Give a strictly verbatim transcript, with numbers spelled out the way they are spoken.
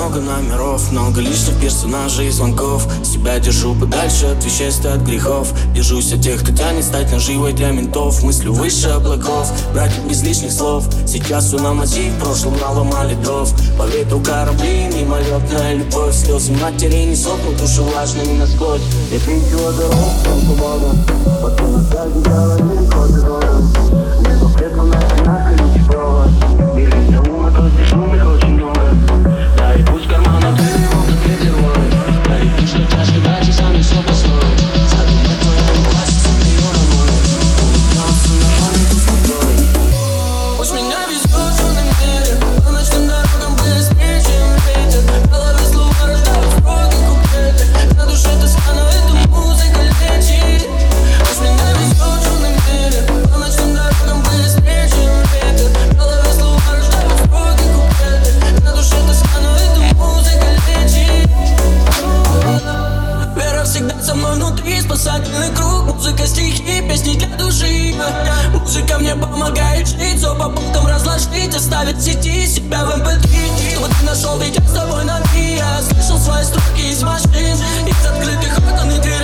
много номеров, много лишних персонажей и звонков. Себя держу подальше от веществ и от грехов. Держусь от тех, кто тянет стать наживой для ментов. Мыслю выше облаков, брать без лишних слов. Сейчас все на мази, в прошлом наломали дров. По ветру корабли, мимолетная любовь. Слезы матери не сохнут, души влажными насквозь. Я пью дорогу, помогу. Потом опять говорили, ход дорогу. Небо предал на стенах и ничего. Бежит за ума, то здесь шумных очень много. Да и пусть кармана ты его подпетровой. Да и пусть что чашка дачи сами все построят. Задумать твоему классику миллиона мой. Улыбнулся на память успокой. Пусть меня везет в темном мире. По ночным дорогам быстрее, чем ветер. Головы слова рождают сроки куплеты. На душе тоска, но эта музыка лечит. Пусть меня везет в темном мире. По ночным дорогам быстрее, чем ветер. Головы слова рождают сроки куплеты. На душе тоска, но эта музыка лечит. Вера всегда со мной внутри, спасательный круг. Музыка, стихи, песни для души. Музыка мне помогает жить, все по пунктам разложить. Оставить в сети себя в эм пэ три. Чтобы ты нашел, ведь я с тобой на «ты». Я слышал свои строки из машин, из открытых окон и дверей.